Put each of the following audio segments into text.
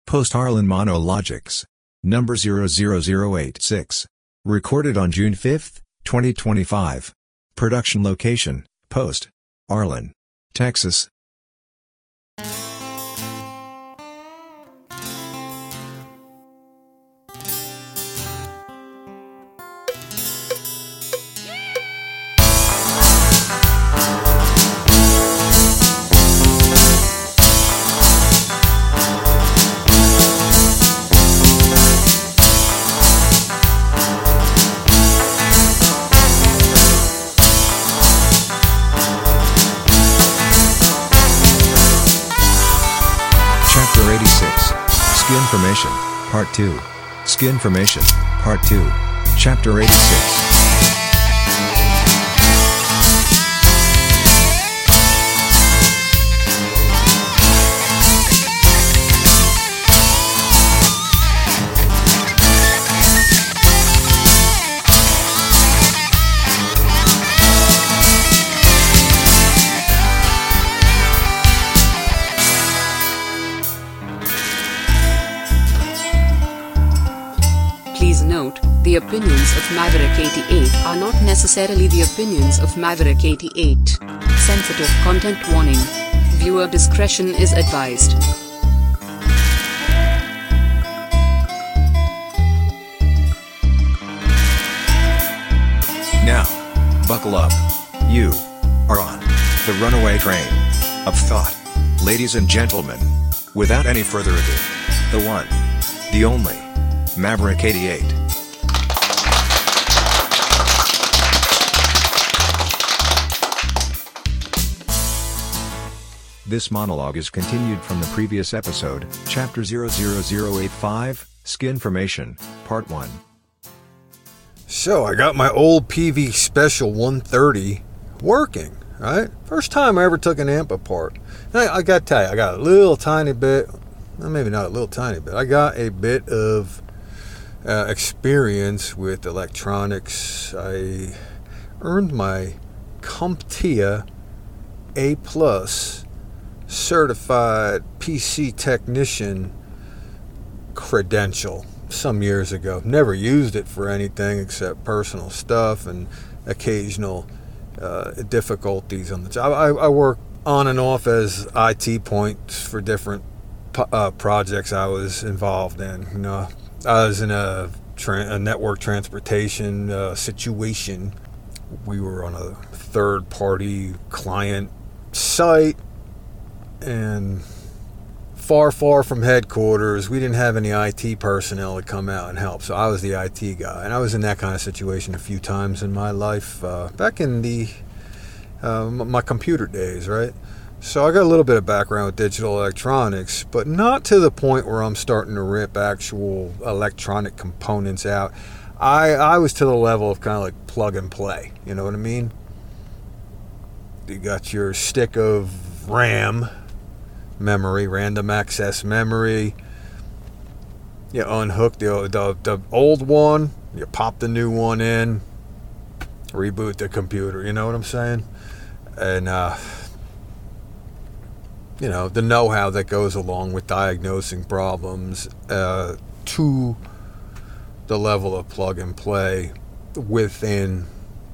Post Harlan Monologics. Number 00086. Recorded on June 5, 2025. Production location, Post Harlan, Texas. Skinformation, Part 2. Skinformation, Part 2. Chapter 86. Please note, the opinions of Maverick 88 are not necessarily the opinions of Maverick 88. Sensitive content warning. Viewer discretion is advised. Now, buckle up. You are on the runaway train of thought. Ladies and gentlemen, without any further ado, the one, the only, Maverick 88. This monologue is continued from the previous episode, Chapter 00085, Skinformation, Part 1. So I got my old PV Special 130 working, right? First time I ever took an amp apart. And I got to tell you, I got a little tiny bit, well, maybe not a little tiny bit, I got a bit of experience with electronics. I earned my CompTIA A+ certified PC technician credential some years ago. Never used it for anything except personal stuff and occasional difficulties on the job. I work on and off as IT points for different projects I was involved in. You know, I was in a network transportation situation. We were on a third-party client site, and far from headquarters. We didn't have any IT personnel to come out and help, so I was the IT guy. And I was in that kind of situation a few times in my life, back in the my computer days, right? So I got a little bit of background with digital electronics, but not to the point where I'm starting to rip actual electronic components out. I was to the level of kind of like plug and play, you know what I mean? You got your stick of RAM memory, random access memory. You unhook the old one, you pop the new one in, reboot the computer, you know what I'm saying? And you know, the know-how that goes along with diagnosing problems to the level of plug and play within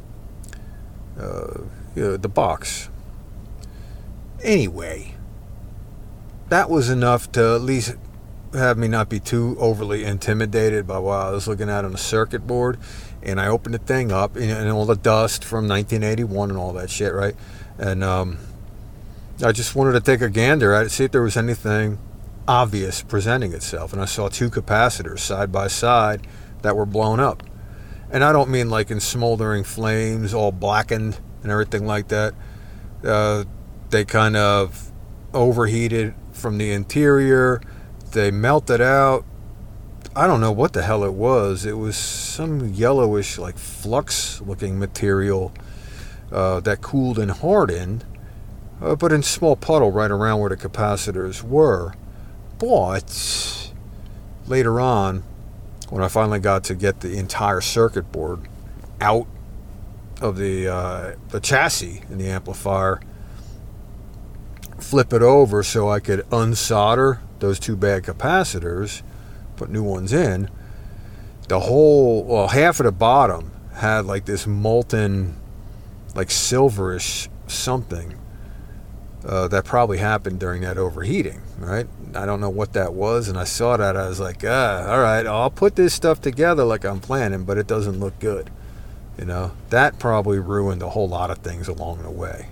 the box. Anyway, that was enough to at least have me not be too overly intimidated by what I was looking at on the circuit board. And I opened the thing up, and all the dust from 1981 and all that shit, right? And I just wanted to take a gander at it, see if there was anything obvious presenting itself. And I saw two capacitors side by side that were blown up. And I don't mean like in smoldering flames, all blackened and everything like that. They kind of overheated from the interior. They melted out. I don't know what the hell it was. It was some yellowish, like flux-looking material that cooled and hardened, but in small puddle right around where the capacitors were. But later on, when I finally got to get the entire circuit board out of the chassis in the amplifier, flip it over so I could unsolder those two bad capacitors, put new ones in, the whole, well, half of the bottom had like this molten, like silverish something that probably happened during that overheating, right? I don't know what that was, and I saw that, I was like, all right, I'll put this stuff together like I'm planning, but it doesn't look good. You know, that probably ruined a whole lot of things along the way.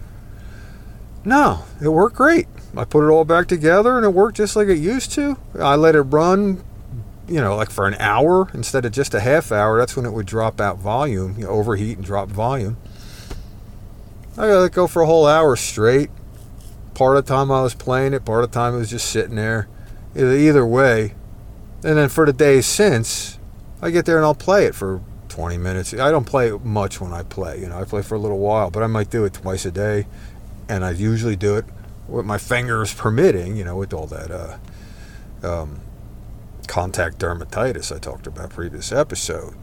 No, it worked great. I put it all back together and it worked just like it used to. I let it run, you know, like for an hour instead of just a half hour. That's when it would drop out volume, you know, overheat and drop volume. I let it go for a whole hour straight. Part of the time I was playing it, part of the time it was just sitting there. Either way. And then for the days since, I get there and I'll play it for 20 minutes. I don't play much when I play. You know, I play for a little while, but I might do it twice a day. And I usually do it with my fingers permitting, you know, with all that contact dermatitis I talked about previous episode.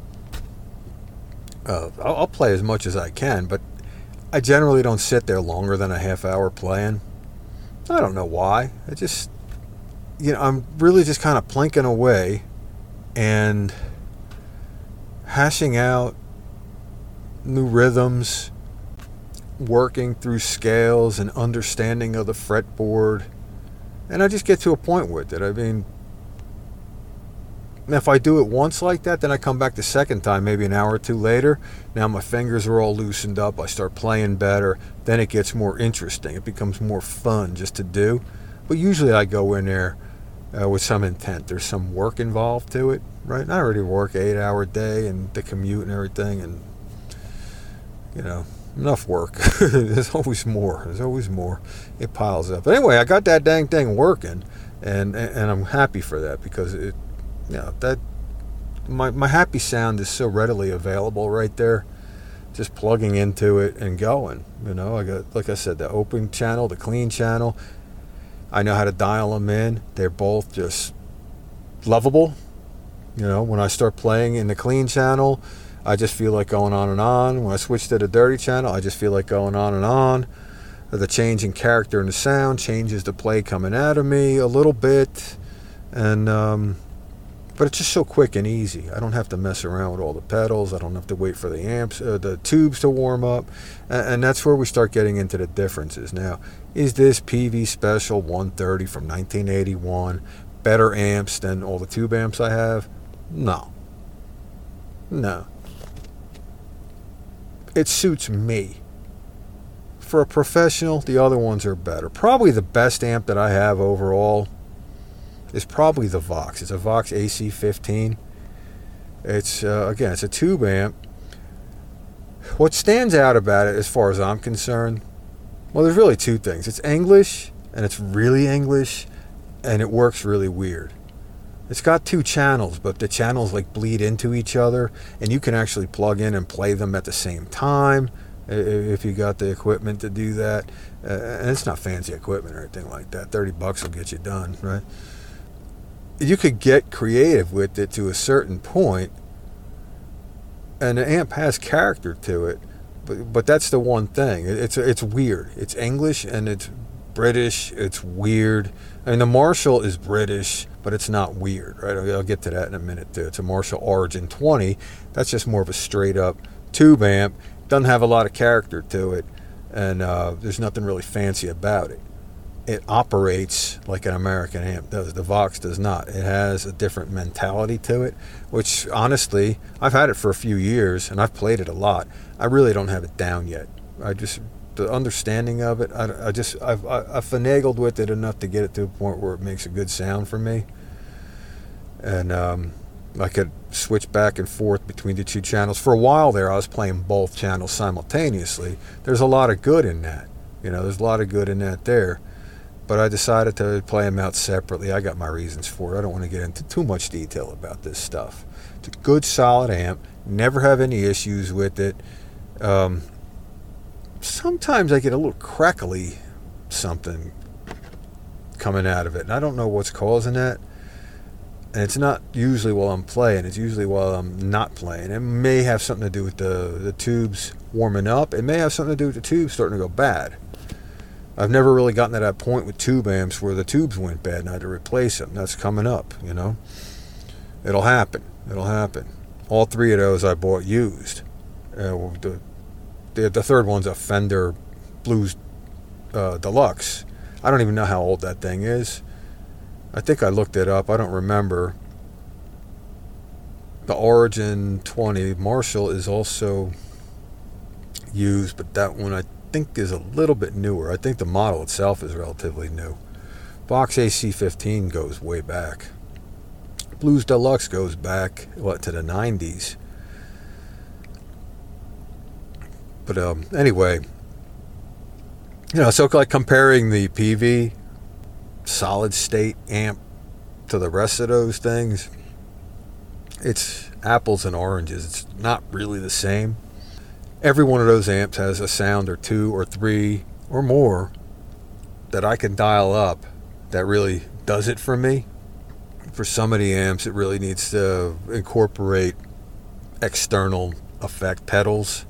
I'll play as much as I can, but I generally don't sit there longer than a half hour playing. I don't know why. I just, you know, I'm really just kind of plinking away and hashing out new rhythms, working through scales and understanding of the fretboard, and I just get to a point with it. I mean, if I do it once like that, then I come back the second time, maybe an hour or two later. Now my fingers are all loosened up. I start playing better. Then it gets more interesting. It becomes more fun just to do. But usually I go in there with some intent. There's some work involved to it, right? And I already work 8-hour day and the commute and everything, and, you know, enough work. There's always more. There's always more. It piles up. But anyway, I got that dang thing working, and I'm happy for that, because it, you know, that my happy sound is so readily available right there. Just plugging into it and going. You know, I got, like I said, the open channel, the clean channel. I know how to dial them in. They're both just lovable. You know, when I start playing in the clean channel, I just feel like going on and on. When I switch to the dirty channel, I just feel like going on and on. The change in character in the sound changes the play coming out of me a little bit. And, but it's just so quick and easy. I don't have to mess around with all the pedals. I don't have to wait for the amps, the tubes to warm up. And that's where we start getting into the differences. Now, is this PV Special 130 from 1981 better amps than all the tube amps I have? No. It suits me. For a professional, the other ones are better. Probably the best amp that I have overall is probably the Vox. It's a Vox AC15. It's, again, it's a tube amp. What stands out about it, as far as I'm concerned, well, there's really two things. It's English, and it's really English, and it works really weird. It's got two channels, but the channels like bleed into each other, and you can actually plug in and play them at the same time if you got the equipment to do that. And it's not fancy equipment or anything like that. $30 will get you done, right? You could get creative with it to a certain point, and the amp has character to it, but that's the one thing. It's weird. It's English and it's British. It's weird. I mean, the Marshall is British, but it's not weird, right? I'll get to that in a minute too. It's a Marshall Origin 20. That's just more of a straight up tube amp. Doesn't have a lot of character to it, and there's nothing really fancy about it. It operates like an American amp does. The Vox does not. It has a different mentality to it, which honestly, I've had it for a few years and I've played it a lot. I really don't have it down yet. The understanding of it, I've finagled with it enough to get it to a point where it makes a good sound for me. And I could switch back and forth between the two channels. For a while there, I was playing both channels simultaneously. There's a lot of good in that. You know, there's a lot of good in that there. But I decided to play them out separately. I got my reasons for it. I don't want to get into too much detail about this stuff. It's a good, solid amp. Never have any issues with it. Sometimes I get a little crackly something coming out of it, and I don't know what's causing that. And it's not usually while I'm playing. It's usually while I'm not playing. It may have something to do with the tubes warming up. It may have something to do with the tubes starting to go bad. I've never really gotten to that point with tube amps where the tubes went bad and I had to replace them. That's coming up, you know. It'll happen. It'll happen. All three of those I bought used. The third one's a Fender Blues Deluxe. I don't even know how old that thing is. I think I looked it up. I don't remember. The Origin 20 Marshall is also used, but that one I think is a little bit newer. I think the model itself is relatively new. Vox AC15 goes way back. Blues Deluxe goes back, to the 90s. But anyway, so like comparing the PV solid state amp to the rest of those things, it's apples and oranges. It's not really the same. Every one of those amps has a sound or two or three or more that I can dial up that really does it for me. For some of the amps, it really needs to incorporate external effect pedals.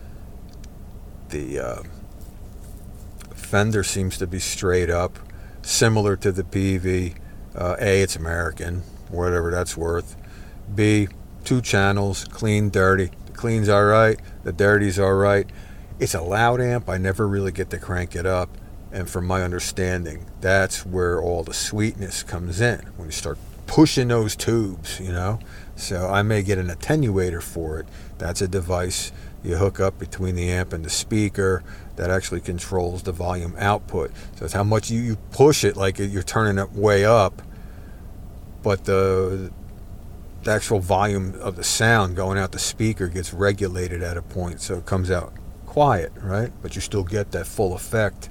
The Fender seems to be straight up, similar to the PV. A, it's American, whatever that's worth. B, 2 channels, clean, dirty. The clean's all right, the dirty's all right. It's a loud amp. I never really get to crank it up. And from my understanding, that's where all the sweetness comes in, when you start pushing those tubes, So I may get an attenuator for it. That's a device you hook up between the amp and the speaker that actually controls the volume output. So it's how much you push it, like you're turning it way up, but the actual volume of the sound going out the speaker gets regulated at a point, so it comes out quiet, right? But you still get that full effect.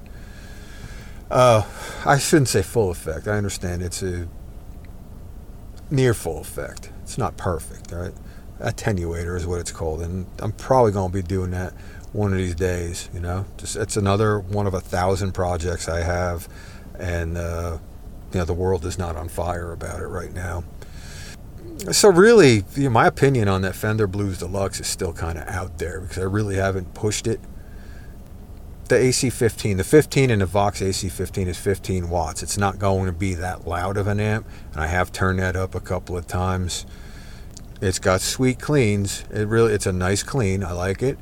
I shouldn't say full effect. I understand it's a near full effect. It's not perfect, right? Attenuator is what it's called, and I'm probably going to be doing that one of these days. Just it's another one of 1,000 projects I have, and the world is not on fire about it right now. So really, my opinion on that Fender Blues Deluxe is still kind of out there because I really haven't pushed it. The AC15, the 15 in the Vox AC15 is 15 watts. It's not going to be that loud of an amp, and I have turned that up a couple of times. It's got sweet cleans. It's a nice clean. I like it.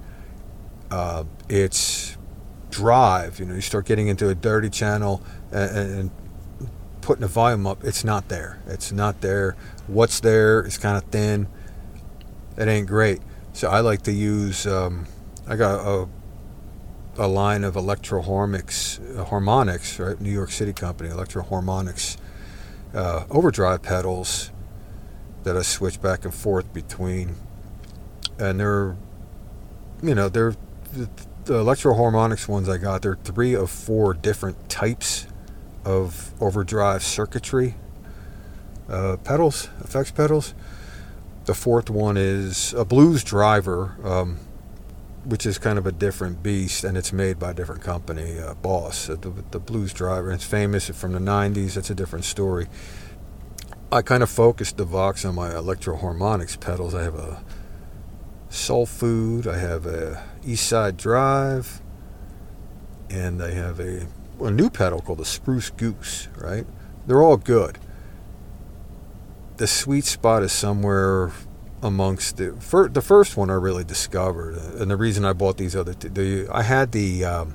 It's drive. You start getting into a dirty channel and putting the volume up. It's not there. It's not there. What's there is kind of thin. It ain't great. So I like to use. I got a line of Electro-Harmonix, right? New York City company, Electro-Harmonix overdrive pedals that I switch back and forth between, and they're the Electro-Harmonix ones I got. They're 3 of 4 different types of overdrive circuitry pedals, effects pedals. The 4th one is a Blues Driver, which is kind of a different beast, and it's made by a different company, Boss, the Blues Driver. It's famous from the 90s. That's a different story. I kind of focused the Vox on my Electro-Harmonix pedals. I have a Soul Food, I have a East Side Drive, and I have a new pedal called the Spruce Goose, right? They're all good. The sweet spot is somewhere amongst the first one I really discovered, and the reason I bought these other two, I had the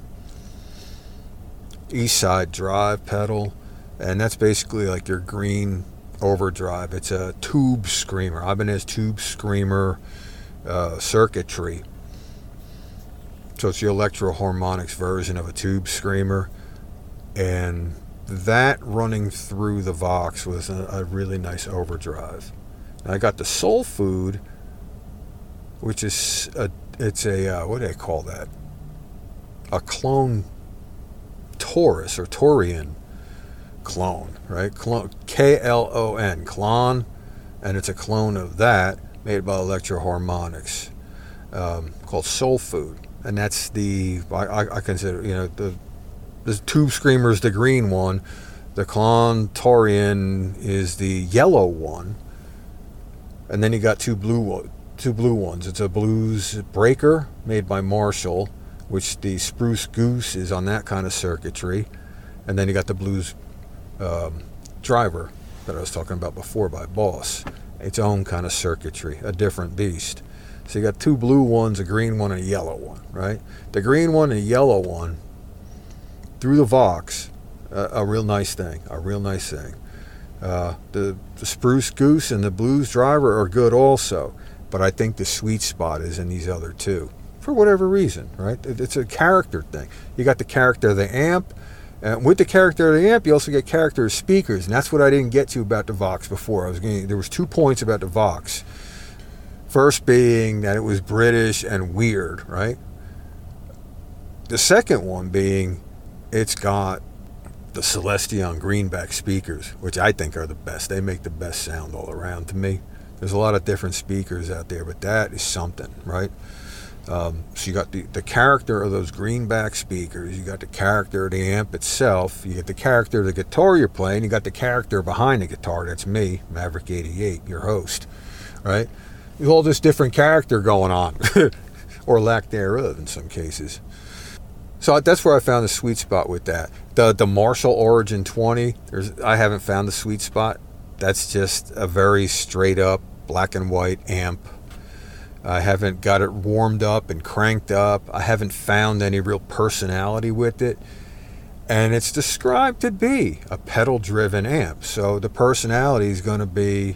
East Side Drive pedal, and that's basically like your green overdrive. It's a tube screamer, Ibanez tube screamer circuitry. So it's your Electro-Harmonix version of a tube screamer, and that running through the Vox was a really nice overdrive. And I got the Soul Food, which is what do they call that? A clone Taurus or Taurian clone, right? Clone, K-L-O-N, clone, and it's a clone of that made by Electro-Harmonix, called Soul Food, and that's I consider the tube screamer is the green one, the clone Taurian is the yellow one, and then you got two blue ones. It's a Blues Breaker made by Marshall, which the Spruce Goose is on that kind of circuitry. And then you got the Blues Driver that I was talking about before by Boss. Its own kind of circuitry, a different beast. So you got two blue ones, a green one, and a yellow one, right? The green one and the yellow one, through the Vox, a real nice thing, The Spruce Goose and the Blues Driver are good also, but I think the sweet spot is in these other two, for whatever reason, right? It's a character thing. You got the character of the amp, and with the character of the amp, you also get character of speakers, and that's what I didn't get to about the Vox before. There was 2 points about the Vox. First being that it was British and weird, right? The second one being it's got the Celestion greenback speakers, which I think are the best. They make the best sound all around to me. There's a lot of different speakers out there, but that is something, right? So you got the character of those greenback speakers, you got the character of the amp itself, you get the character of the guitar you're playing, you got the character behind the guitar, that's me, Maverick 88, your host, right? There's all this different character going on, or lack thereof in some cases. So that's where I found the sweet spot with that. The Marshall Origin 20, I haven't found the sweet spot. That's just a very straight up black and white amp. I haven't got it warmed up and cranked up. I haven't found any real personality with it. And it's described to be a pedal-driven amp. So the personality is going to be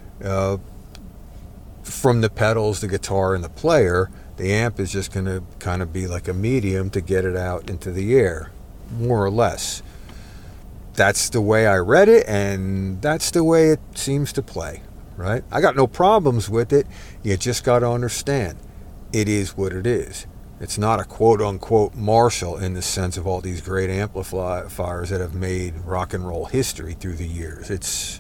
from the pedals, the guitar, and the player. The amp is just going to kind of be like a medium to get it out into the air, more or less. That's the way I read it, and that's the way it seems to play, right? I got no problems with it. You just got to understand, it is what it is. It's not a quote-unquote Marshall in the sense of all these great amplifiers that have made rock and roll history through the years. It's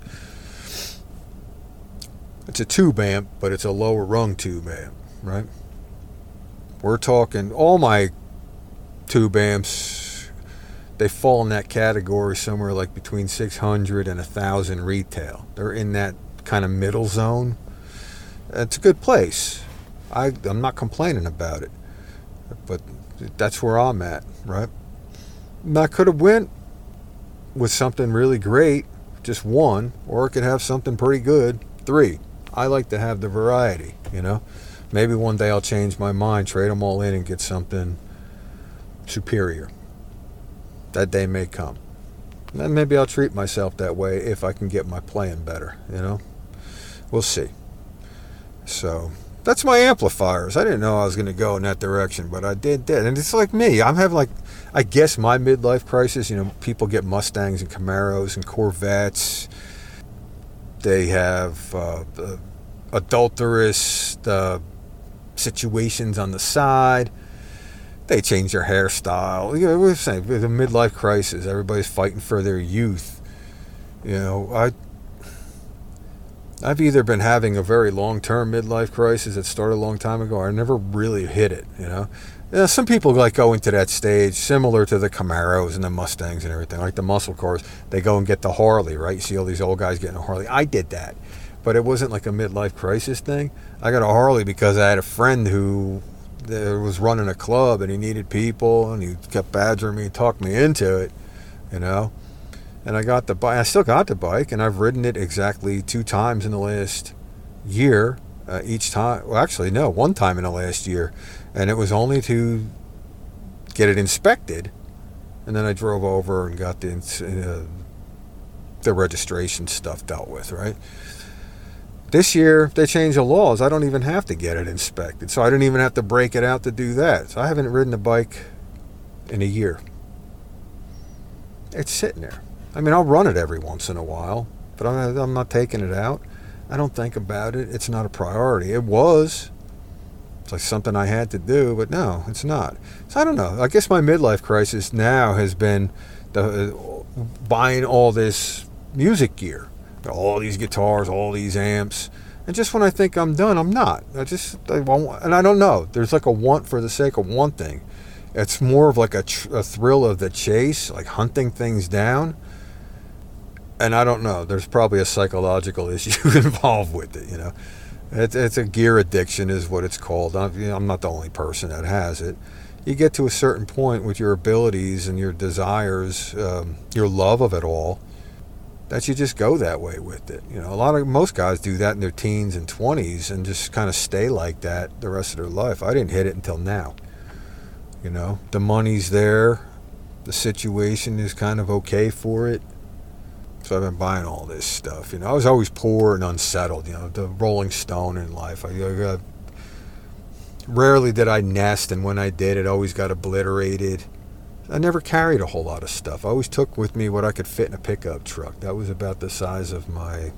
a tube amp, but it's a lower rung tube amp, right? We're talking, all my tube amps, they fall in that category somewhere like between 600 and 1,000 retail. They're in that kind of middle zone. It's a good place. I'm not complaining about it, but that's where I'm at, right? And I could have went with something really great, just one, or it could have something pretty good, 3. I like to have the variety, you know? Maybe one day I'll change my mind, trade them all in, and get something superior. That day may come. And then maybe I'll treat myself that way if I can get my playing better, you know? We'll see. So, that's my amplifiers. I didn't know I was going to go in that direction, but I did. And it's like me. I'm having like, I guess my midlife crisis, you know, people get Mustangs and Camaros and Corvettes. They have adulterous situations on the side. They change their hairstyle. You know, we're saying with a midlife crisis, everybody's fighting for their youth. You know, I've either been having a very long-term midlife crisis that started a long time ago, or I never really hit it. You know, some people like go into that stage similar to the Camaros and the Mustangs and everything, like the muscle cars. They go and get the Harley, right? You see all these old guys getting a Harley. I did that, but it wasn't like a midlife crisis thing. I got a Harley because I had a friend who was running a club and he needed people, and he kept badgering me, talked me into it, you know. And I got the bike. I still got the bike, and I've ridden it exactly 2 times in the last year. Each time, well, actually, no, 1 time in the last year, and it was only to get it inspected, and then I drove over and got the registration stuff dealt with, right? This year, they changed the laws. I don't even have to get it inspected, so I didn't even have to break it out to do that. So I haven't ridden a bike in a year. It's sitting there. I mean, I'll run it every once in a while, but I'm not taking it out. I don't think about it. It's not a priority. It was. It's like something I had to do, but no, it's not. So I don't know. I guess my midlife crisis now has been buying all this music gear. All these guitars, all these amps. And just when I think I'm done, I'm not. I won't, and I don't know. There's like a want for the sake of wanting. It's more of like a thrill of the chase, like hunting things down. And I don't know. There's probably a psychological issue involved with it, you know. It's a gear addiction is what it's called. I'm not the only person that has it. you get to a certain point with your abilities and your desires, your love of it all, that you just go that way with it. You know, most guys do that in their teens and 20s and just kind of stay like that the rest of their life. I didn't hit it until now. You know, the money's there, the situation is kind of okay for it. So I've been buying all this stuff. You know, I was always poor and unsettled. You know, the Rolling Stone in life. Rarely did I nest, and when I did, it always got obliterated. I never carried a whole lot of stuff. I always took with me what I could fit in a pickup truck. That was about the size of my,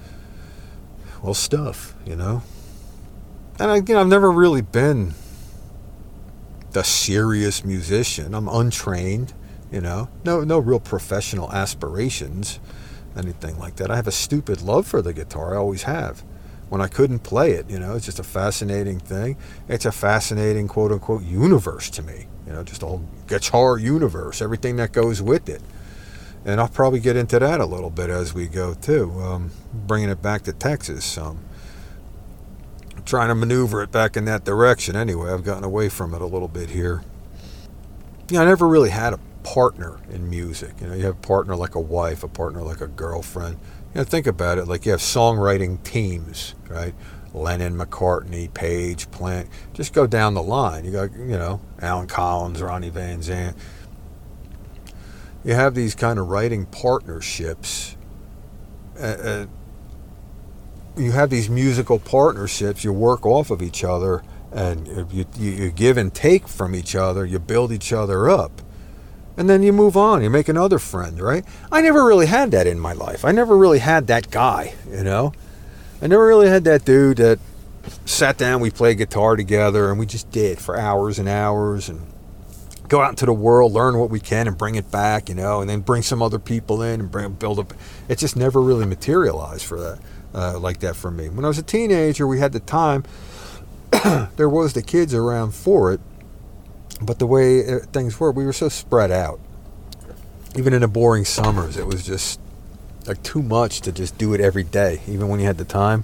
stuff, you know. And I've never really been the serious musician. I'm untrained, you know. No real professional aspirations, anything like that. I have a stupid love for the guitar. I always have. When I couldn't play it, you know, it's just a fascinating thing. It's a fascinating, quote unquote, universe to me. You know, just a whole guitar universe, everything that goes with it. And I'll probably get into that a little bit as we go too, bringing it back to Texas. I'm trying to maneuver it back in that direction anyway. I've gotten away from it a little bit here. I never really had a partner in music. You know, you have a partner like a wife, a partner like a girlfriend. You know, think about it, like you have songwriting teams, right? Lennon, McCartney, Page, Plant. Just go down the line. You got, you know, Alan Collins, Ronnie Van Zant. You have these kind of writing partnerships. You have these musical partnerships. You work off of each other, and you give and take from each other. You build each other up. And then you move on. You make another friend, right? I never really had that in my life. I never really had that guy, you know? I never really had that dude that sat down, we played guitar together, and we just did for hours and hours, and go out into the world, learn what we can, and bring it back, you know, and then bring some other people in and build up. It just never really materialized for that, like that for me. When I was a teenager, we had the time. There was the kids around for it. But the way things were, we were so spread out. Even in the boring summers, it was just like too much to just do it every day, even when you had the time.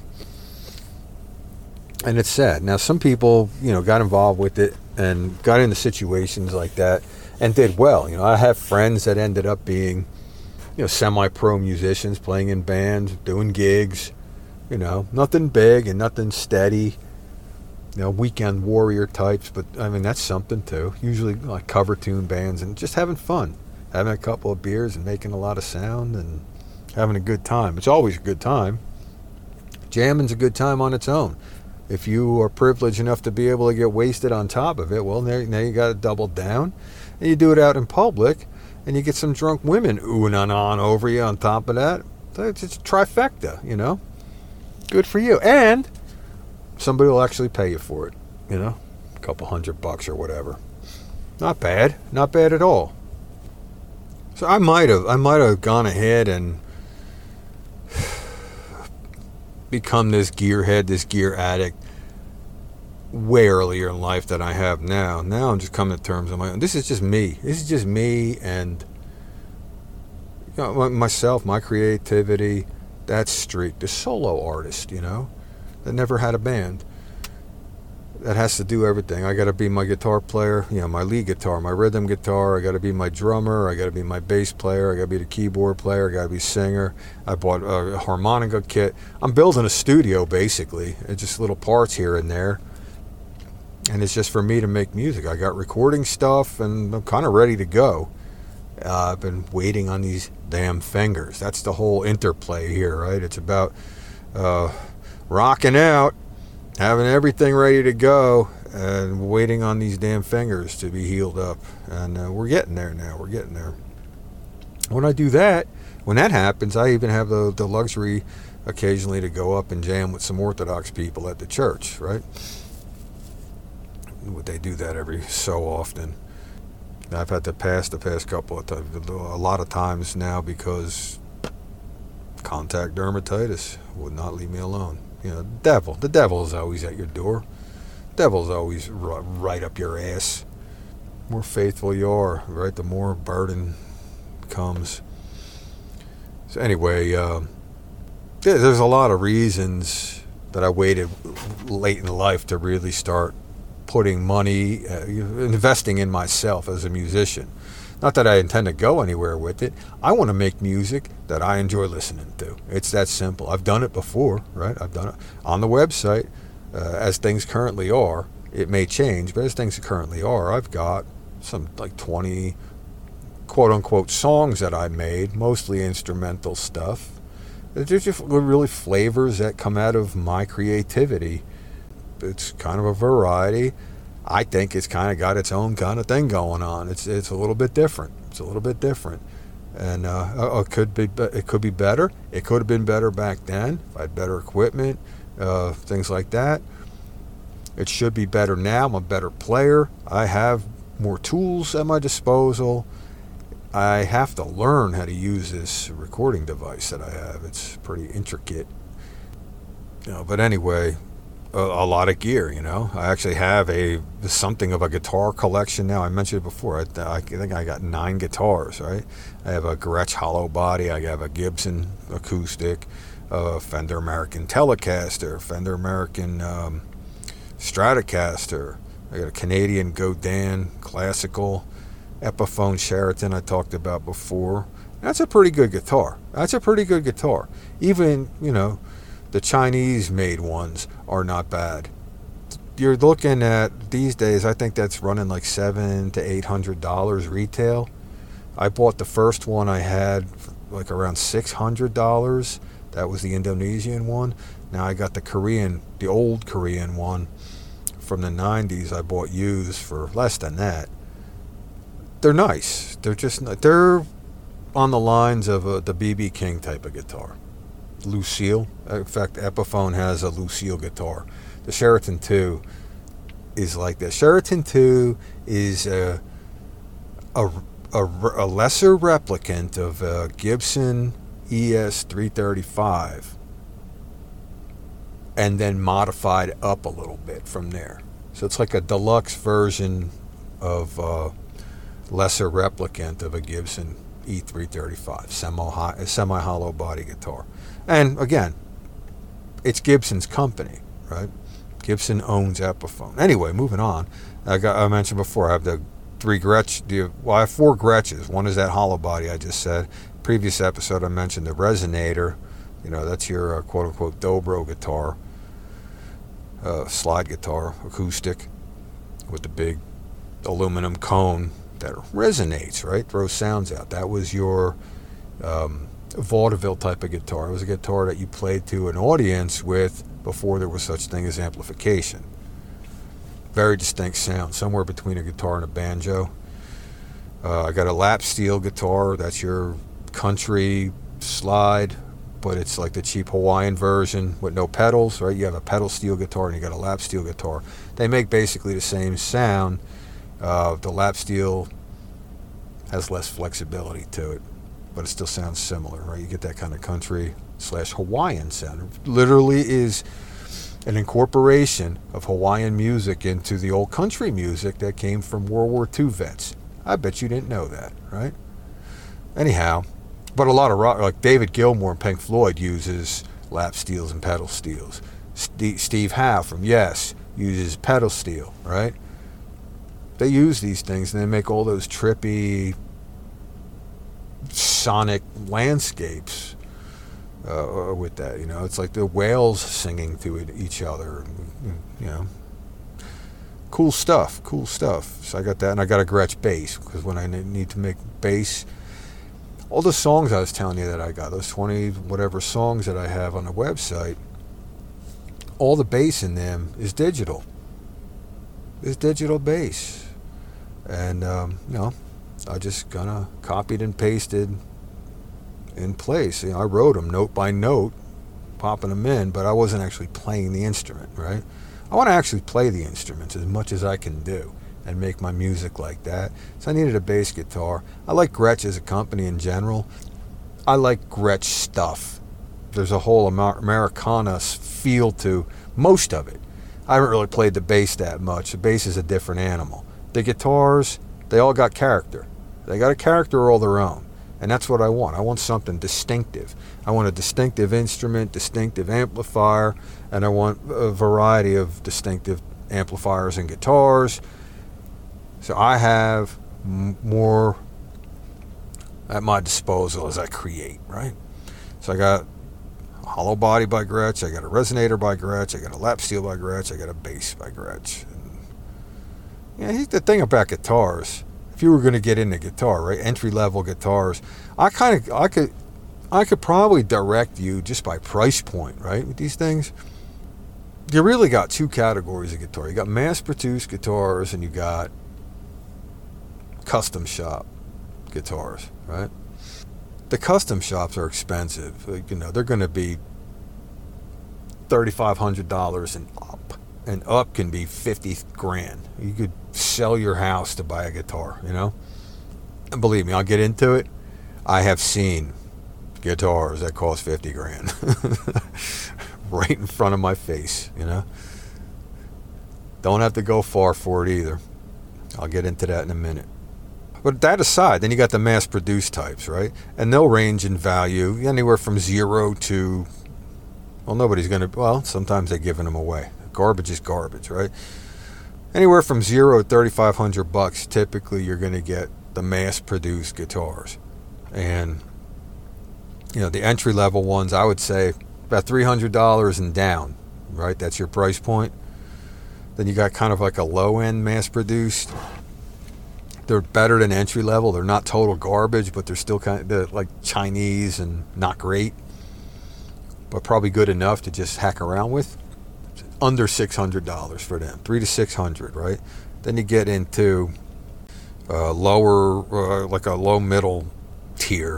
And it's sad. Now, some people, you know, got involved with it and got into situations like that and did well. You know, I have friends that ended up being, you know, semi-pro musicians, playing in bands, doing gigs. You know, nothing big and nothing steady. You know, weekend warrior types, but I mean, that's something too. Usually like cover tune bands and just having fun, having a couple of beers and making a lot of sound and having a good time. It's always a good time. Jamming's a good time on its own. If you are privileged enough to be able to get wasted on top of it, well, now you got to double down, and you do it out in public, and you get some drunk women oohing on over you on top of that. It's a trifecta, you know. Good for you. And somebody will actually pay you for it, you know, a couple $100 or whatever. Not bad at all. So I might have gone ahead and become this gearhead, this gear addict way earlier in life than I have now. Now I'm just coming to terms on my own. This is just me. This is just me and, you know, myself, my creativity, that streak, the solo artist, you know, that never had a band, that has to do everything. I got to be my guitar player, you know, my lead guitar, my rhythm guitar. I got to be my drummer. I got to be my bass player. I got to be the keyboard player. I got to be singer. I bought a harmonica kit. I'm building a studio basically. It's just little parts here and there, and it's just for me to make music. I got recording stuff, and I'm kind of ready to go. I've been waiting on these damn fingers. That's the whole interplay here, right? It's about rocking out, having everything ready to go, and waiting on these damn fingers to be healed up. And we're getting there now. We're getting there. When I do that, when that happens, I even have the luxury occasionally to go up and jam with some Orthodox people at the church, right? They do that every so often. I've had to pass the past couple of times, a lot of times now, because contact dermatitis would not leave me alone. You know, the devil is always at your door. The devil's always right up your ass. The more faithful you are, right, the more burden comes. So anyway, there's a lot of reasons that I waited late in life to really start putting money, investing in myself as a musician. Not that I intend to go anywhere with it. I want to make music that I enjoy listening to. It's that simple. I've done it before, right? I've done it on the website. As things currently are, it may change, but as things currently are, I've got some like 20 quote-unquote songs that I made, mostly instrumental stuff. They're just really flavors that come out of my creativity. It's kind of a variety. I think it's kind of got its own kind of thing going on. It's a little bit different. It's a little bit different, and it could be better. It could have been better back then if I had better equipment, things like that. It should be better now. I'm a better player. I have more tools at my disposal. I have to learn how to use this recording device that I have. It's pretty intricate, but anyway. A lot of gear, I actually have something of a guitar collection now. I mentioned it before. I think I got 9 guitars, right? I have a Gretsch hollow body. I have a Gibson acoustic, a Fender American Telecaster, Fender American Stratocaster. I got a Canadian Godin classical, Epiphone Sheraton I talked about before. That's a pretty good guitar. Even, the Chinese-made ones are not bad. You're looking at, these days, I think that's running like $700 to $800 retail. I bought the first one I had for like around $600. That was the Indonesian one. Now I got the old Korean one from the 90s I bought used for less than that. They're nice. They're on the lines of the B.B. King type of guitar. Lucille. In fact, Epiphone has a Lucille guitar. The Sheraton 2 is like that. Sheraton 2 is a lesser replicant of a Gibson ES 335 and then modified up a little bit from there. So it's like a deluxe version of lesser replicant of a Gibson E335 semi-hollow body guitar. And again, it's Gibson's company, right? Gibson owns Epiphone. Anyway, moving on. I mentioned before, I have the 3 Gretsch. I have 4 Gretsches. One is that hollow body I just said. Previous episode I mentioned the Resonator. That's your quote-unquote dobro guitar, slide guitar, acoustic, with the big aluminum cone that resonates, right? Throws sounds out. That was your vaudeville type of guitar. It was a guitar that you played to an audience with before there was such thing as amplification. Very distinct sound, somewhere between a guitar and a banjo. I got a lap steel guitar. That's your country slide, but it's like the cheap Hawaiian version with no pedals, right? You have a pedal steel guitar and you got a lap steel guitar. They make basically the same sound. The lap steel has less flexibility to it, but it still sounds similar, right? You get that kind of country/Hawaiian sound. It literally is an incorporation of Hawaiian music into the old country music that came from World War II vets. I bet you didn't know that, right? Anyhow, but a lot of rock, like David Gilmour and Pink Floyd, uses lap steels and pedal steels. Steve Howe from Yes uses pedal steel, right? They use these things and they make all those trippy sonic landscapes with that. It's like the whales singing to each other. Cool stuff. So I got that, and I got a Gretsch bass, because when I need to make bass, all the songs I was telling you that I got, those 20 whatever songs that I have on the website, all the bass in them is digital. It's digital bass. And, I just kind of copied and pasted in place. I wrote them note by note, popping them in, but I wasn't actually playing the instrument, right? I want to actually play the instruments as much as I can do and make my music like that. So I needed a bass guitar. I like Gretsch as a company in general. I like Gretsch stuff. There's a whole Americana feel to most of it. I haven't really played the bass that much. The bass is a different animal. The guitars, they all got character. They got a character all their own. And that's what I want. I want something distinctive. I want a distinctive instrument, distinctive amplifier, and I want a variety of distinctive amplifiers and guitars. So I have more at my disposal as I create, right? So I got a hollow body by Gretsch, I got a resonator by Gretsch, I got a lap steel by Gretsch, I got a bass by Gretsch. Here's the thing about guitars. If you were going to get into guitar, right, entry-level guitars, I could probably direct you just by price point, right, with these things. You really got two categories of guitar. You got mass-produced guitars and you got custom shop guitars, right? The custom shops are expensive. They're going to be $3,500 and up. And up can be $50,000. You could sell your house to buy a guitar, And believe me, I'll get into it. I have seen guitars that cost $50,000 right in front of my face, Don't have to go far for it either. I'll get into that in a minute. But that aside, then you got the mass-produced types, right? And they'll range in value anywhere from 0 to, sometimes they're giving them away. Garbage is garbage, right? Anywhere from 0 to $3,500, typically you're going to get the mass-produced guitars. And, the entry-level ones, I would say about $300 and down, right? That's your price point. Then you got kind of like a low-end mass-produced. They're better than entry-level. They're not total garbage, but they're still kind of like Chinese and not great, but probably good enough to just hack around with. Under $600 for them, $300 to $600, right? Then you get into lower, like a low middle tier.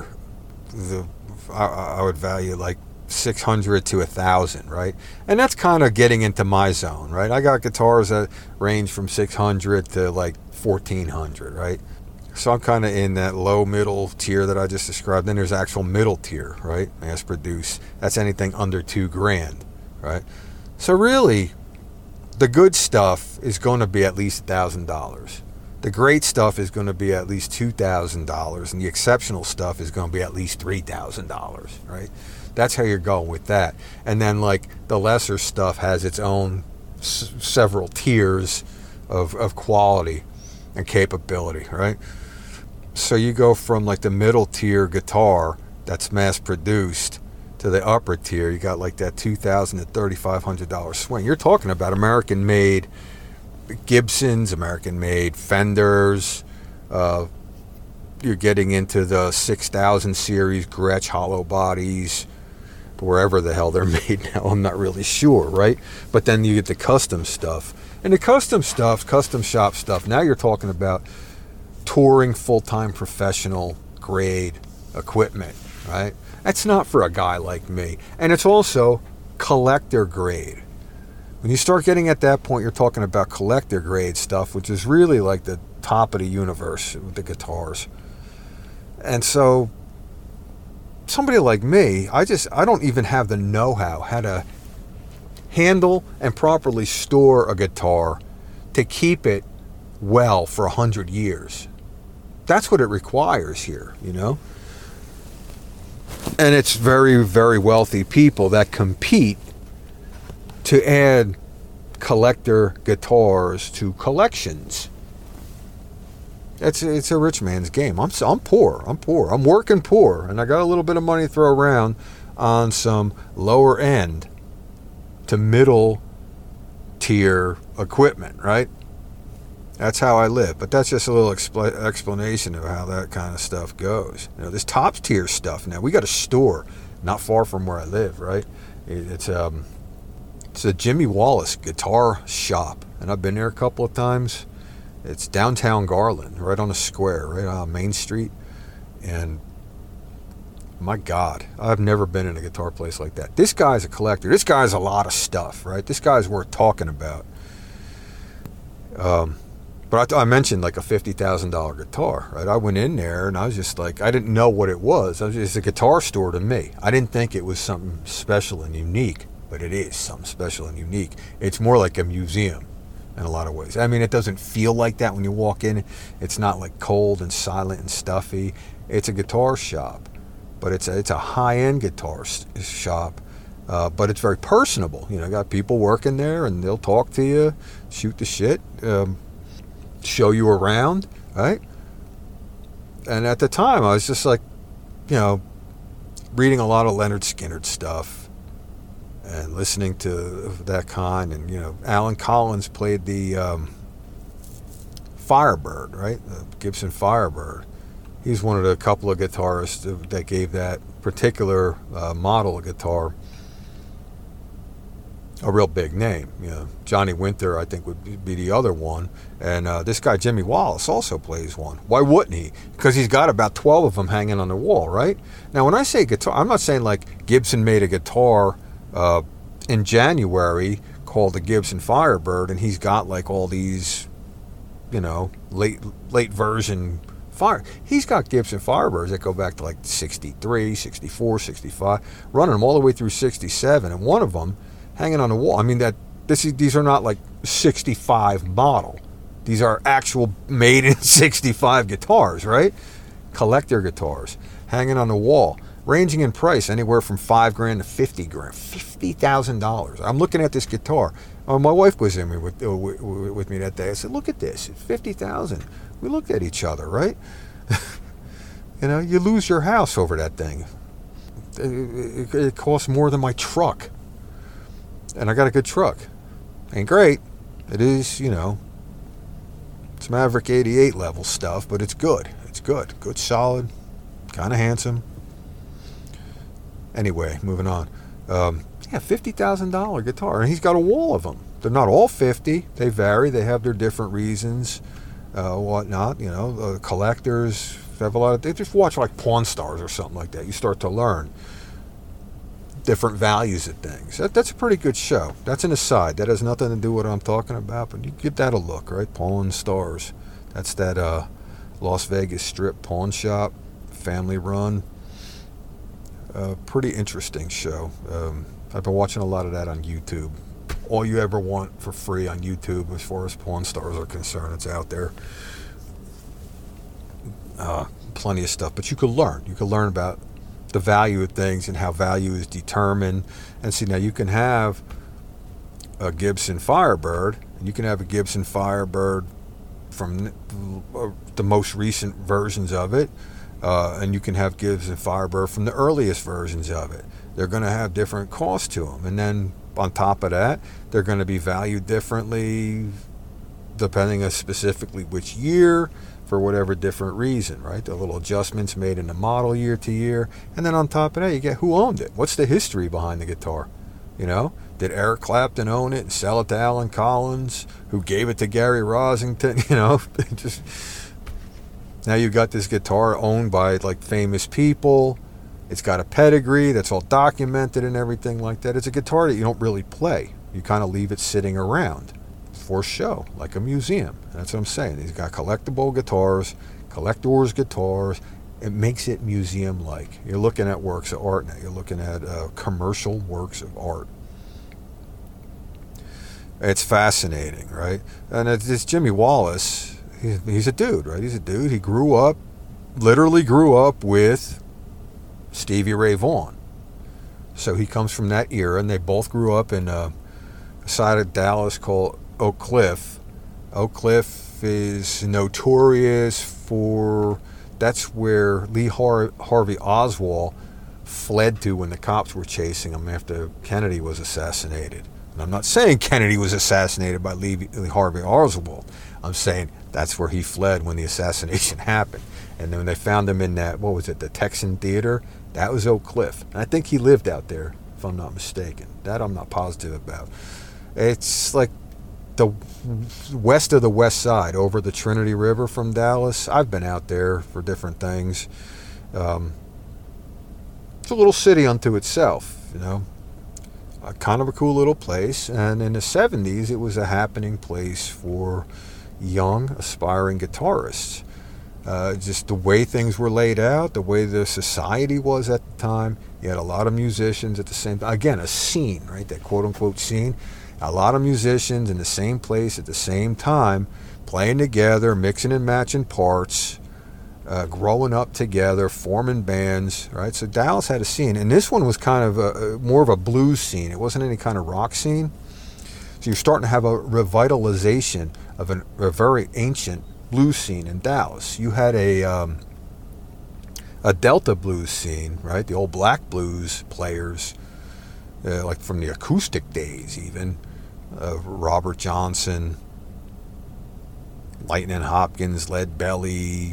I would value like $600 to $1,000, right? And that's kind of getting into my zone, right? I got guitars that range from $600 to like $1,400, right? So I'm kind of in that low middle tier that I just described. Then there's actual middle tier, right? Mass produced. That's anything under $2,000, right? So really, the good stuff is going to be at least $1,000. The great stuff is going to be at least $2,000, and the exceptional stuff is going to be at least $3,000, right? That's how you're going with that. And then, like, the lesser stuff has its own several tiers of quality and capability, right? So you go from, like, the middle tier guitar that's mass-produced to the upper tier, you got like that $2,000 to $3,500 swing. You're talking about American-made Gibsons, American-made Fenders. You're getting into the 6000 series Gretsch hollow bodies, wherever the hell they're made now. I'm not really sure, right? But then you get the custom stuff. And the custom stuff, custom shop stuff, now you're talking about touring full-time professional grade equipment, right? That's not for a guy like me. And it's also collector grade. When you start getting at that point, you're talking about collector grade stuff, which is really like the top of the universe with the guitars. And so somebody like me, I don't even have the know-how how to handle and properly store a guitar to keep it well for 100 years. That's what it requires here, And it's very, very wealthy people that compete to add collector guitars to collections. It's a rich man's game. I'm poor. I'm working poor, and I got a little bit of money to throw around on some lower end to middle tier equipment, right? That's how I live. But that's just a little explanation of how that kind of stuff goes. This top tier stuff now, we got a store not far from where I live, right? It's a Jimmy Wallace guitar shop, and I've been there a couple of times. It's downtown Garland, right on the square, right on Main Street. And my God, I've never been in a guitar place like that. This guy's a collector. This guy's a lot of stuff, right? This guy's worth talking about. But I mentioned like a $50,000 guitar, right? I went in there and I was just like, I didn't know what it was. It's a guitar store to me. I didn't think it was something special and unique, but it is something special and unique. It's more like a museum in a lot of ways. I mean, it doesn't feel like that when you walk in. It's not like cold and silent and stuffy. It's a guitar shop, but it's a high-end guitar shop but it's very personable. You know, got people working there, and they'll talk to you, shoot the shit, show you around, right? And at the time, I was just like, you know, reading a lot of Leonard Skinner stuff and listening to that kind. And, you know, Alan Collins played the Firebird, right? The Gibson Firebird. He's one of the couple of guitarists that gave that particular model of guitar a real big name. You know, Johnny Winter, I think, would be the other one. And this guy, Jimmy Wallace, also plays one. Why wouldn't he? Because he's got about 12 of them hanging on the wall, right? Now, when I say guitar, I'm not saying like Gibson made a guitar in January called the Gibson Firebird, and he's got like all these, you know, late version Fire. He's got Gibson Firebirds that go back to like 63, 64, 65, running them all the way through 67, and one of them hanging on the wall. I mean, these are not like 65 model. These are actual made in 65 guitars, right? Collector guitars hanging on the wall, ranging in price anywhere from $5,000 to $50,000. I'm looking at this guitar. My wife was in with me that day. I said, "Look at this, it's $50,000." We looked at each other, right? You know, you lose your house over that thing. It costs more than my truck. And I got a good truck. Ain't great. It is, you know, it's Maverick 88 level stuff, but it's good. It's good. Good, solid, kind of handsome. Anyway, moving on. Yeah, $50,000 guitar. And he's got a wall of them. They're not all 50. They vary. They have their different reasons, whatnot. You know, collectors have a lot of... They just watch like Pawn Stars or something like that. You start to learn different values of things. That's a pretty good show. That's an aside. That has nothing to do with what I'm talking about, but you give that a look, right? Pawn Stars. That's that Las Vegas Strip pawn shop, family run. Pretty interesting show. I've been watching a lot of that on YouTube. All you ever want for free on YouTube as far as Pawn Stars are concerned, it's out there. Plenty of stuff, but you could learn. You could learn about the value of things and how value is determined. And see, now you can have a Gibson Firebird, and you can have a Gibson Firebird from the most recent versions of it, and you can have Gibson Firebird from the earliest versions of it. They're going to have different costs to them, and then on top of that, they're going to be valued differently depending on specifically which year, for whatever different reason, right? The little adjustments made in the model year to year. And then on top of that, you get who owned it. What's the history behind the guitar? You know, did Eric Clapton own it and sell it to Alan Collins, who gave it to Gary Rosington? You know, just now you've got this guitar owned by like famous people. It's got a pedigree that's all documented and everything like that. It's a guitar that you don't really play. You kind of leave it sitting around for show, like a museum. That's what I'm saying. He's got collectible guitars, collectors' guitars. It makes it museum-like. You're looking at works of art now. You're looking at commercial works of art. It's fascinating, right? And it's Jimmy Wallace. He's a dude, right? He's a dude. He literally grew up with Stevie Ray Vaughan. So he comes from that era, and they both grew up in a side of Dallas called Oak Cliff. Oak Cliff is notorious for... That's where Lee Harvey Oswald fled to when the cops were chasing him after Kennedy was assassinated. And I'm not saying Kennedy was assassinated by Lee Harvey Oswald. I'm saying that's where he fled when the assassination happened. And then when they found him in that, what was it, the Texan Theater? That was Oak Cliff. And I think he lived out there, if I'm not mistaken. That I'm not positive about. It's like the west of the West Side, over the Trinity River from Dallas. I've been out there for different things. It's a little city unto itself, you know. Kind of a cool little place. And in the 70s, it was a happening place for young, aspiring guitarists. Just the way things were laid out, the way the society was at the time. You had a lot of musicians at the same time. Again, a scene, right? That quote-unquote scene. A lot of musicians in the same place at the same time, playing together, mixing and matching parts, growing up together, forming bands, right? So Dallas had a scene, and this one was kind of more of a blues scene. It wasn't any kind of rock scene. So you're starting to have a revitalization of a very ancient blues scene in Dallas. You had a Delta blues scene, right? The old black blues players, like from the acoustic days even, Robert Johnson, Lightning Hopkins, Lead Belly.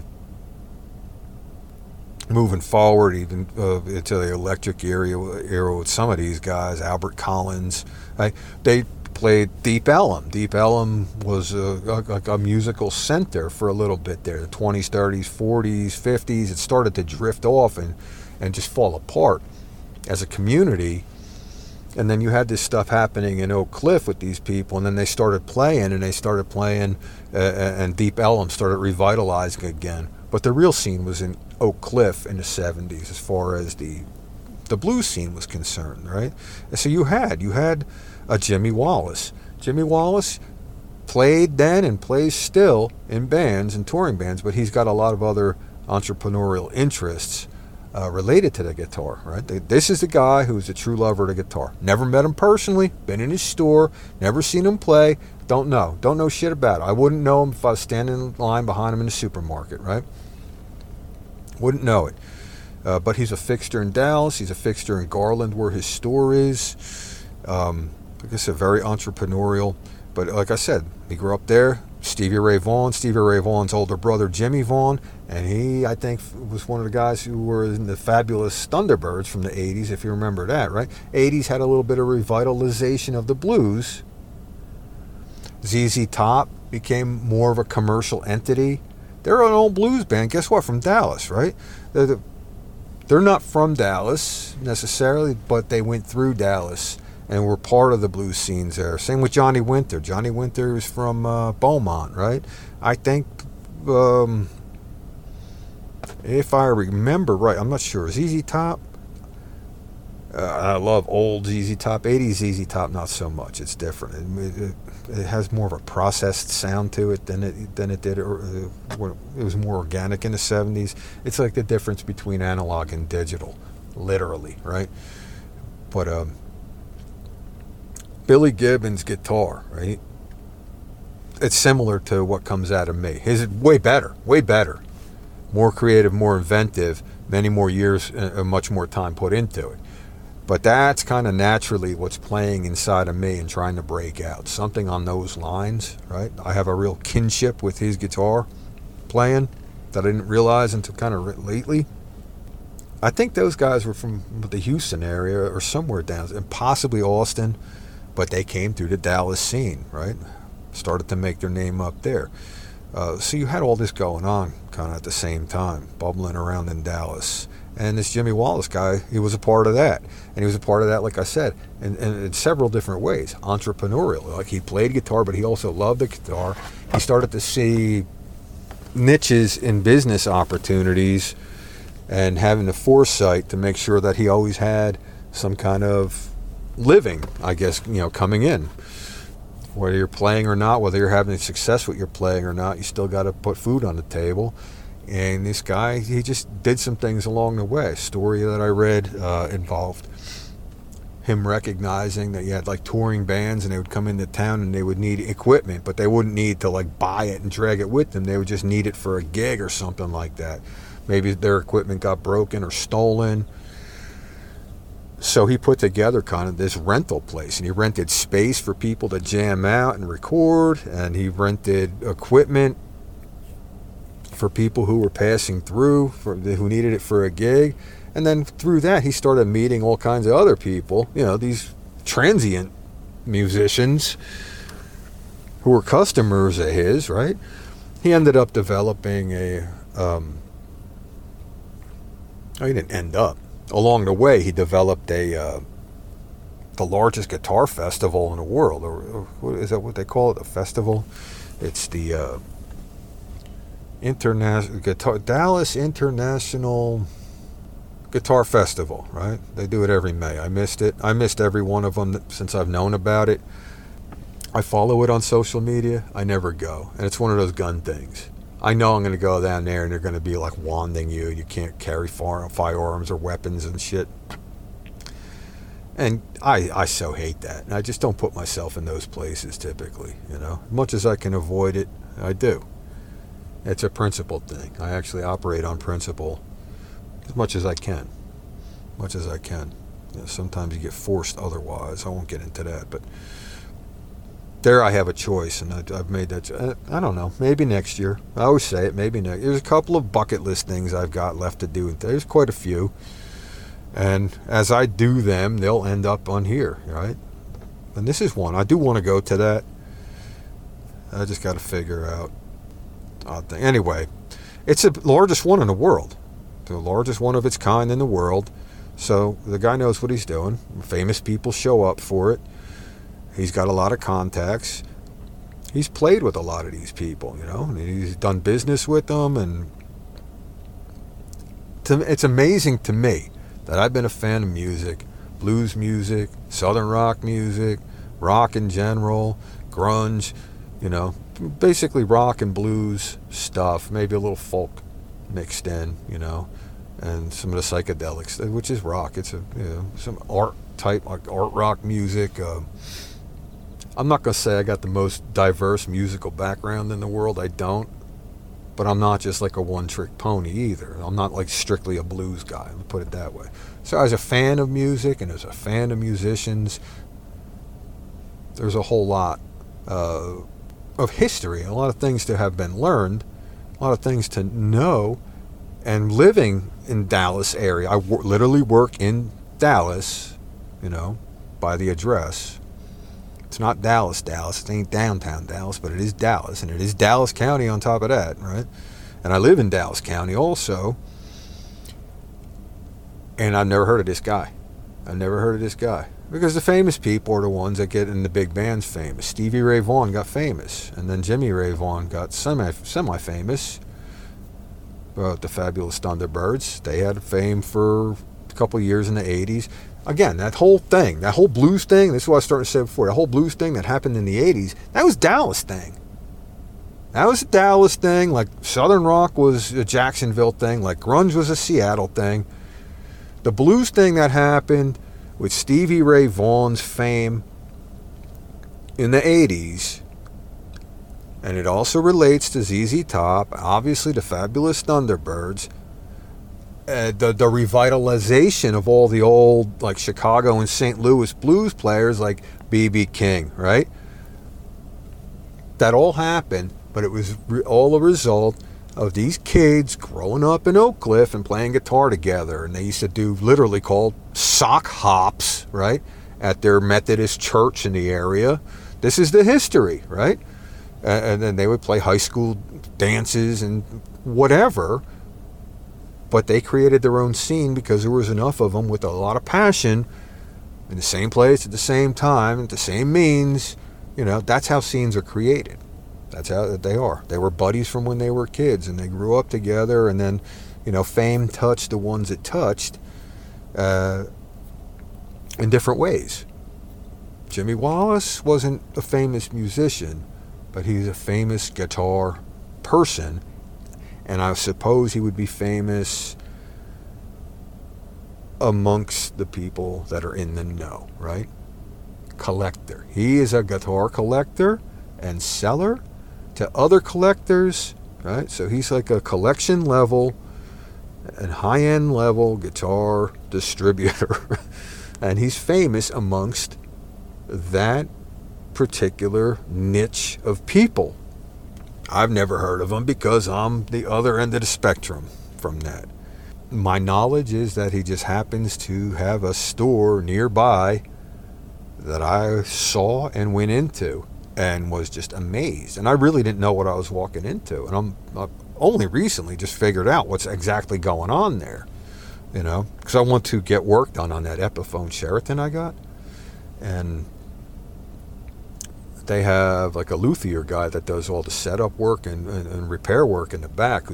Moving forward even into the electric era with some of these guys, Albert Collins, right? They played Deep Ellum. Deep Ellum was a musical center for a little bit there. The 20s, 30s, 40s, 50s. It started to drift off and just fall apart as a community. And then you had this stuff happening in Oak Cliff with these people, and then they started playing, and Deep Ellum started revitalizing again. But the real scene was in Oak Cliff in the 70s as far as the blues scene was concerned, right? And so you had a Jimmy Wallace. Jimmy Wallace played then and plays still in bands and touring bands, but he's got a lot of other entrepreneurial interests related to the guitar, right? This is the guy who's a true lover of the guitar. Never met him personally, been in his store, never seen him play, don't know shit about it. I wouldn't know him if I was standing in line behind him in the supermarket, right? Wouldn't know it. But he's a fixture in Dallas, he's a fixture in Garland where his store is. Like I said, very entrepreneurial. But like I said, he grew up there. Stevie Ray Vaughan's older brother, Jimmy Vaughan, and he, I think, was one of the guys who were in the Fabulous Thunderbirds from the 80s, if you remember that, right? 80s had a little bit of revitalization of the blues. ZZ Top became more of a commercial entity. They're an old blues band, guess what, from Dallas, right? They're not from Dallas, necessarily, but they went through Dallas and were part of the blues scenes there. Same with Johnny Winter. Johnny Winter is from Beaumont, right? I think, if I remember right, I'm not sure. ZZ Top? I love old ZZ Top. 80s ZZ Top, not so much. It's different. It has more of a processed sound to it than it did. It was more organic in the 70s. It's like the difference between analog and digital, literally, right? But Billy Gibbons' guitar, right? It's similar to what comes out of me. His is way better, more creative, more inventive, many more years, much more time put into it. But that's kind of naturally what's playing inside of me and trying to break out. Something on those lines, right? I have a real kinship with his guitar playing that I didn't realize until kind of lately. I think those guys were from the Houston area or somewhere down, and possibly Austin, but they came through the Dallas scene, right? Started to make their name up there. So you had all this going on kind of at the same time, bubbling around in Dallas. And this Jimmy Wallace guy, he was a part of that. And he was a part of that, like I said, in several different ways. Entrepreneurial. Like, he played guitar, but he also loved the guitar. He started to see niches in business opportunities and having the foresight to make sure that he always had some kind of living, I guess, coming in. Whether you're playing or not, whether you're having success with your playing or not, you still got to put food on the table. And this guy, he just did some things along the way. A story that I read involved him recognizing that you had like touring bands and they would come into town and they would need equipment, but they wouldn't need to like buy it and drag it with them. They would just need it for a gig or something like that. Maybe their equipment got broken or stolen. So he put together kind of this rental place, and he rented space for people to jam out and record, and he rented equipment for people who were passing through, who needed it for a gig. And then through that, he started meeting all kinds of other people, these transient musicians who were customers of his, right? He ended up developing he didn't end up. Along the way, he developed the largest guitar festival in the world. Or what is that what they call it? A festival? It's the Dallas International Guitar Festival, right? They do it every May. I missed it. I missed every one of them since I've known about it. I follow it on social media. I never go. And it's one of those gun things. I know I'm going to go down there and they're going to be like wanding you. You can't carry firearms or weapons and shit. And I so hate that. And I just don't put myself in those places typically, you know. As much as I can avoid it, I do. It's a principle thing. I actually operate on principle as much as I can. Much as I can. You know, sometimes you get forced otherwise. I won't get into that, but there I have a choice, and I've made that. I don't know. Maybe next year. I always say it. Maybe next. There's a couple of bucket list things I've got left to do. There's quite a few, and as I do them, they'll end up on here, right? And this is one. I do want to go to that. I just got to figure out odd thing. Anyway, it's the largest one in the world, the largest one of its kind in the world. So the guy knows what he's doing. Famous people show up for it. He's got a lot of contacts. He's played with a lot of these people, you know. He's done business with them, and it's amazing to me that I've been a fan of music, blues music, southern rock music, rock in general, grunge, you know, basically rock and blues stuff, maybe a little folk mixed in, you know, and some of the psychedelics, which is rock. It's some art type, like art rock music. I'm not going to say I got the most diverse musical background in the world. I don't. But I'm not just like a one-trick pony either. I'm not like strictly a blues guy, let me put it that way. So as a fan of music and as a fan of musicians, there's a whole lot of history, a lot of things to have been learned, a lot of things to know. And living in Dallas area, I literally work in Dallas, you know, by the address. It's not Dallas. It ain't downtown Dallas, but it is Dallas, and it is Dallas County on top of that, right? And I live in Dallas County also, and I've never heard of this guy. Because the famous people are the ones that get in the big bands famous. Stevie Ray Vaughan got famous, and then Jimmy Ray Vaughan got semi-famous. The Fabulous Thunderbirds, they had fame for a couple of years in the 80s. Again, that whole thing, that whole blues thing, this is what I started to say before, the whole blues thing that happened in the 80s, that was Dallas thing. That was a Dallas thing, like Southern rock was a Jacksonville thing, like grunge was a Seattle thing. The blues thing that happened with Stevie Ray Vaughan's fame in the 80s, and it also relates to ZZ Top, obviously the Fabulous Thunderbirds, the revitalization of all the old, like Chicago and St. Louis blues players like B.B. King, right? That all happened, but it was all a result of these kids growing up in Oak Cliff and playing guitar together. And they used to do literally called sock hops, right, at their Methodist church in the area. This is the history, right? And then they would play high school dances and whatever. But they created their own scene because there was enough of them with a lot of passion in the same place at the same time, at the same means. You know, that's how scenes are created. That's how they are. They were buddies from when they were kids, and they grew up together, and then, you know, fame touched the ones it touched in different ways. Jimmy Wallace wasn't a famous musician, but he's a famous guitar person. And I suppose he would be famous amongst the people that are in the know, right? Collector. He is a guitar collector and seller to other collectors, right? So he's like a collection level and high-end level guitar distributor. And he's famous amongst that particular niche of people. I've never heard of him because I'm the other end of the spectrum from that. My knowledge is that he just happens to have a store nearby that I saw and went into and was just amazed. And I really didn't know what I was walking into. And I only recently just figured out what's exactly going on there, you know, because I want to get work done on that Epiphone Sheraton I got. And they have like a luthier guy that does all the setup work and repair work in the back.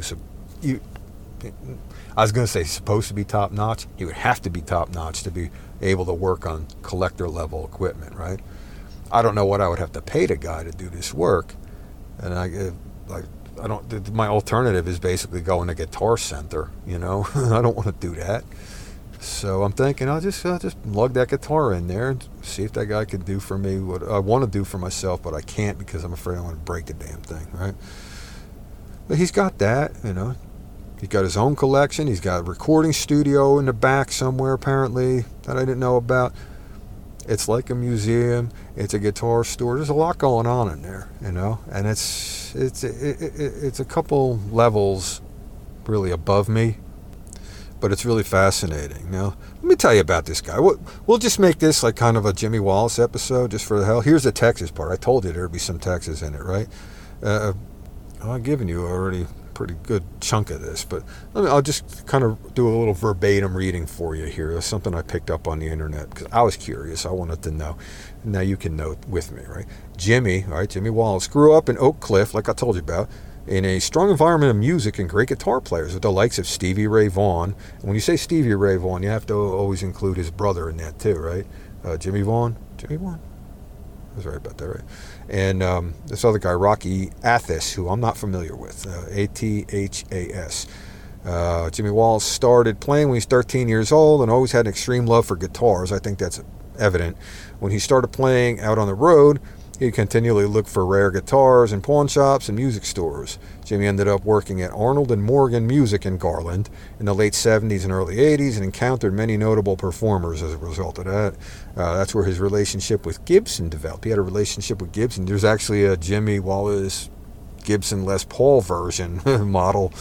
I was going to say he's supposed to be top notch. He would have to be top notch to be able to work on collector level equipment, right? I don't know what I would have to pay the guy to do this work, and my alternative is basically going to Guitar Center, I don't want to do that. So I'm thinking I'll just lug that guitar in there and see if that guy can do for me what I want to do for myself, but I can't because I'm afraid I'm going to break the damn thing, right? But he's got that, He's got his own collection. He's got a recording studio in the back somewhere, apparently, that I didn't know about. It's like a museum. It's a guitar store. There's a lot going on in there, and it's a couple levels really above me, but it's really fascinating. Now, let me tell you about this guy. We'll just make this like kind of a Jimmy Wallace episode, just for the hell. Here's the Texas part. I told you there'd be some Texas in it, right? I've given you already pretty good chunk of this, but I'll just kind of do a little verbatim reading for you here. It's something I picked up on the internet because I was curious. I wanted to know. Now you can know with me, right? Jimmy Wallace grew up in Oak Cliff, like I told you about, in a strong environment of music and great guitar players with the likes of Stevie Ray Vaughan. And when you say Stevie Ray Vaughan, you have to always include his brother in that too, right? Jimmy Vaughan? I was right about that, right? And this other guy, Rocky Athas, who I'm not familiar with, Athas. Jimmy Wallace started playing when he was 13 years old and always had an extreme love for guitars. I think that's evident. When he started playing out on the road, he continually looked for rare guitars in pawn shops and music stores. Jimmy ended up working at Arnold and Morgan Music in Garland in the late 70s and early 80s and encountered many notable performers as a result of that. That's where his relationship with Gibson developed. He had a relationship with Gibson. There's actually a Jimmy Wallace Gibson Les Paul version model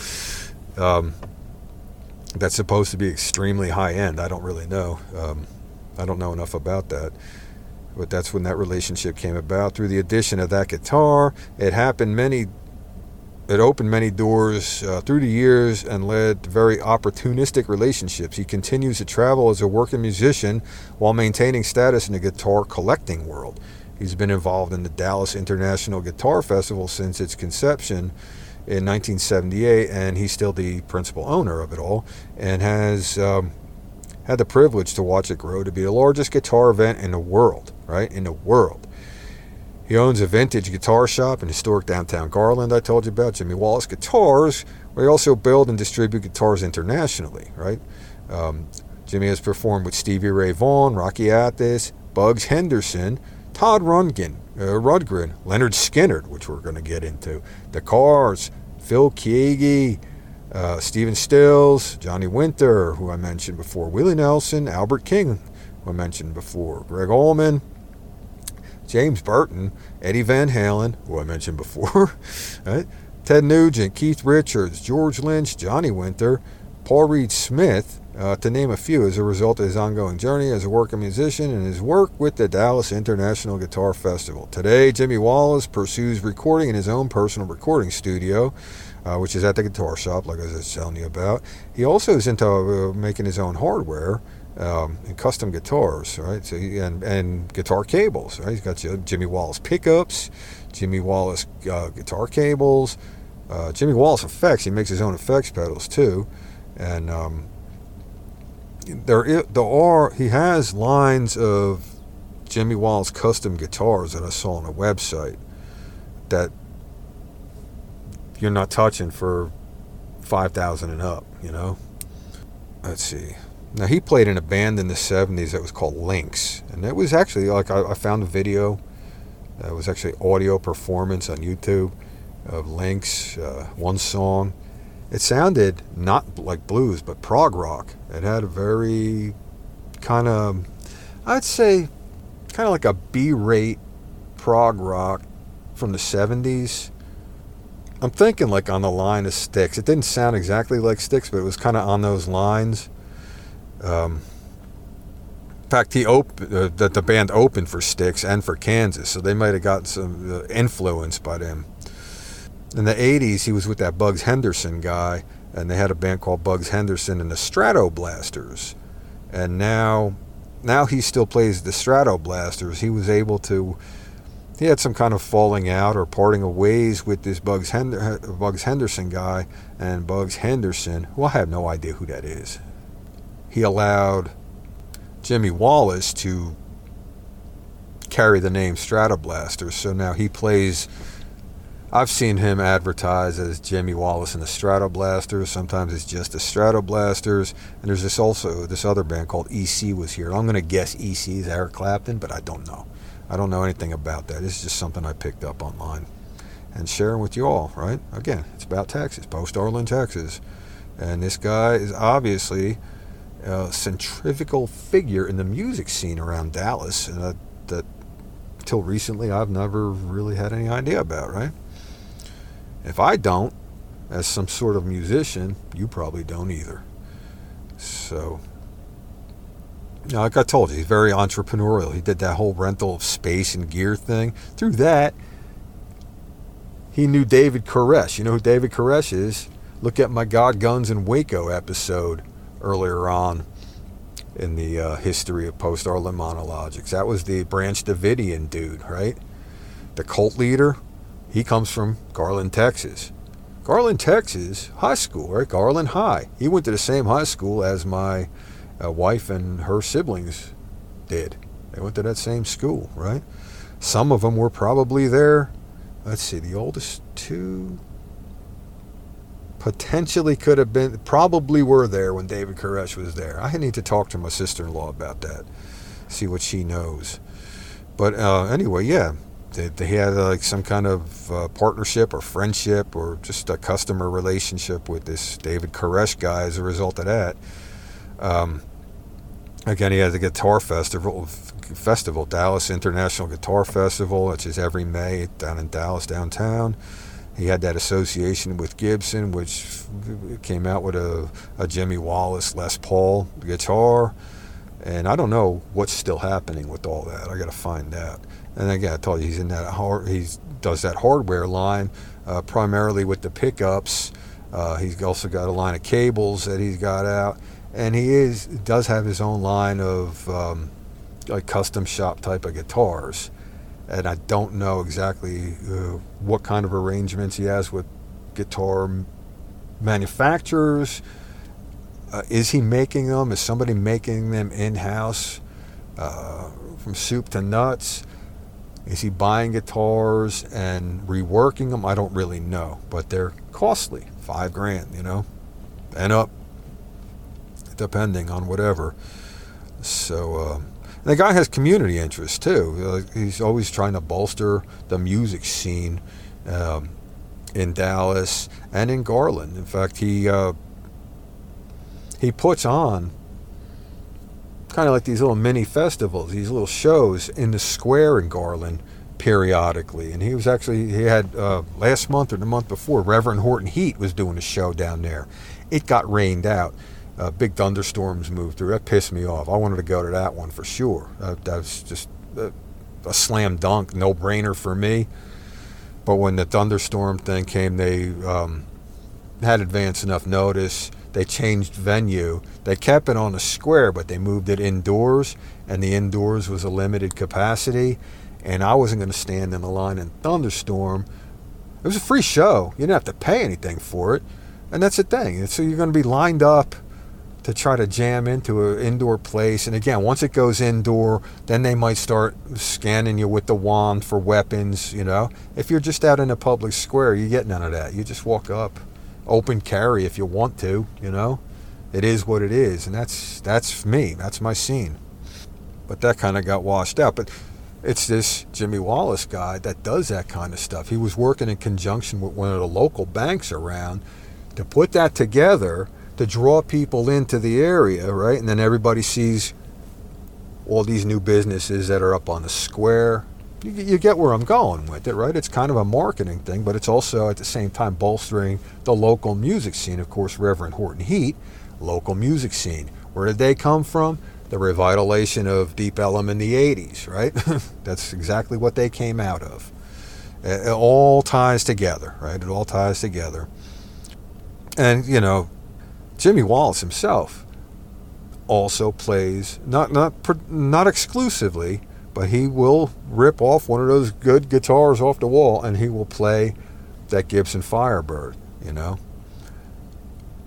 that's supposed to be extremely high-end. I don't really know. I don't know enough about that. But that's when that relationship came about. Through the addition of that guitar, it opened many doors through the years and led to very opportunistic relationships. He continues to travel as a working musician while maintaining status in the guitar collecting world. He's been involved in the Dallas International Guitar Festival since its conception in 1978, and he's still the principal owner of it all, and has had the privilege to watch it grow to be the largest guitar event in the world, right? In the world. He owns a vintage guitar shop in historic downtown Garland I told you about, Jimmy Wallace Guitars, where he also build and distribute guitars internationally, right? Jimmy has performed with Stevie Ray Vaughan, Rocky Athas, Bugs Henderson, Todd Rundgren, Leonard Skinner, which we're going to get into, The Cars, Phil Keaggy, Stephen Stills, Johnny Winter, who I mentioned before, Willie Nelson, Albert King, who I mentioned before, Greg Allman, James Burton, Eddie Van Halen, who I mentioned before, right? Ted Nugent, Keith Richards, George Lynch, Johnny Winter, Paul Reed Smith, to name a few, as a result of his ongoing journey as a working musician and his work with the Dallas International Guitar Festival. Today, Jimmy Wallace pursues recording in his own personal recording studio, which is at the guitar shop, like I was just telling you about. He also is into making his own hardware and custom guitars, right? So and guitar cables, right? He's got Jimmy Wallace pickups, Jimmy Wallace guitar cables, Jimmy Wallace effects. He makes his own effects pedals too, and he has lines of Jimmy Wallace custom guitars that I saw on a website that you're not touching for $5,000 and up, Let's see. Now, he played in a band in the 70s that was called Lynx, and it was actually, like, I found a video. It was actually audio performance on YouTube of Lynx, one song. It sounded not like blues, but prog rock. It had a very kind of, I'd say, kind of like a B-rate prog rock from the 70s. I'm thinking like on the line of Styx. It didn't sound exactly like Styx, but it was kind of on those lines. In fact, the band opened for Styx and for Kansas, so they might have gotten some influence by them. In the 80s, he was with that Bugs Henderson guy, and they had a band called Bugs Henderson and the Stratoblasters. And now he still plays the Stratoblasters. He had some kind of falling out or parting of ways with this Bugs Henderson guy, and Bugs Henderson, who I have no idea who that is. He allowed Jimmy Wallace to carry the name Stratoblasters, so now he plays I've seen him advertised as Jimmy Wallace and the Stratoblasters. Sometimes it's just the Stratoblasters. And there's this other band called EC was here. I'm going to guess EC is Eric Clapton, but I don't know. I don't know anything about that. This is just something I picked up online and sharing with you all, right? Again, it's about Texas, Post-Arlen, Texas. And this guy is obviously a centrifugal figure in the music scene around Dallas, and that till recently I've never really had any idea about, right? If I don't, as some sort of musician, you probably don't either. So, like I told you, he's very entrepreneurial. He did that whole rental of space and gear thing. Through that, he knew David Koresh. You know who David Koresh is? Look at my God, Guns, and Waco episode earlier on in the history of Post-Arlen Monologics. That was the Branch Davidian dude, right? The cult leader. He comes from Garland, Texas. Garland, Texas, high school, right? Garland High. He went to the same high school as my wife and her siblings did. They went to that same school, right? Some of them were probably there. Let's see, the oldest two potentially could have been, probably were there when David Koresh was there. I need to talk to my sister-in-law about that, see what she knows. But anyway, yeah. They had like some kind of partnership or friendship or just a customer relationship with this David Koresh guy as a result of that. Again, he has a guitar festival, Dallas International Guitar Festival, which is every May down in Dallas downtown. He had that association with Gibson, which came out with a Jimmy Wallace Les Paul guitar. And I don't know what's still happening with all that. I got to find out. And again, I told you he does that hardware line primarily with the pickups. He's also got a line of cables that he's got out, and he does have his own line of like custom shop type of guitars. And I don't know exactly what kind of arrangements he has with guitar manufacturers. Is he making them? Is somebody making them in-house from soup to nuts? Is he buying guitars and reworking them? I don't really know, but they're costly, $5,000, you know, and up, depending on whatever. So the guy has community interests too. He's always trying to bolster the music scene in Dallas and in Garland. In fact, he puts on kind of like these little mini festivals, these little shows in the square in Garland periodically. And he had last month or the month before, Reverend Horton Heat was doing a show down there. It got rained out. Big thunderstorms moved through. That pissed me off. I wanted to go to that one for sure. That was just a slam dunk, no-brainer for me. But when the thunderstorm thing came, they had advance enough notice. They changed venue. They kept it on the square, but they moved it indoors, and the indoors was a limited capacity, and I wasn't going to stand in the line in thunderstorm. It was a free show. You didn't have to pay anything for it, and that's the thing. So you're going to be lined up to try to jam into an indoor place, and again, once it goes indoor, then they might start scanning you with the wand for weapons, you know. If you're just out in a public square, you get none of that. You just walk up. Open carry if you want to, you know. It is what it is, and that's me. That's my scene. But that kind of got washed out. But it's this Jimmy Wallace guy that does that kind of stuff. He was working in conjunction with one of the local banks around to put that together to draw people into the area, right? And then everybody sees all these new businesses that are up on the square. You get where I'm going with it, right? It's kind of a marketing thing, but it's also at the same time bolstering the local music scene. Of course, Reverend Horton Heat, local music scene. Where did they come from? The revitalization of Deep Ellum in the 80s, right? That's exactly what they came out of. It all ties together, right? It all ties together. And, you know, Jimmy Wallace himself also plays, not exclusively, but he will rip off one of those good guitars off the wall, and he will play that Gibson Firebird, you know.